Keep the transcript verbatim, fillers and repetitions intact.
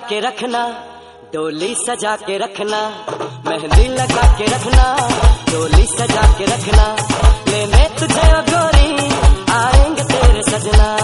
के रखना, डोली सजा के रखना, मेहंदी लगा के रखना, डोली सजा के रखना, लेने तुझे गोरी आएंगे तेरे सजना।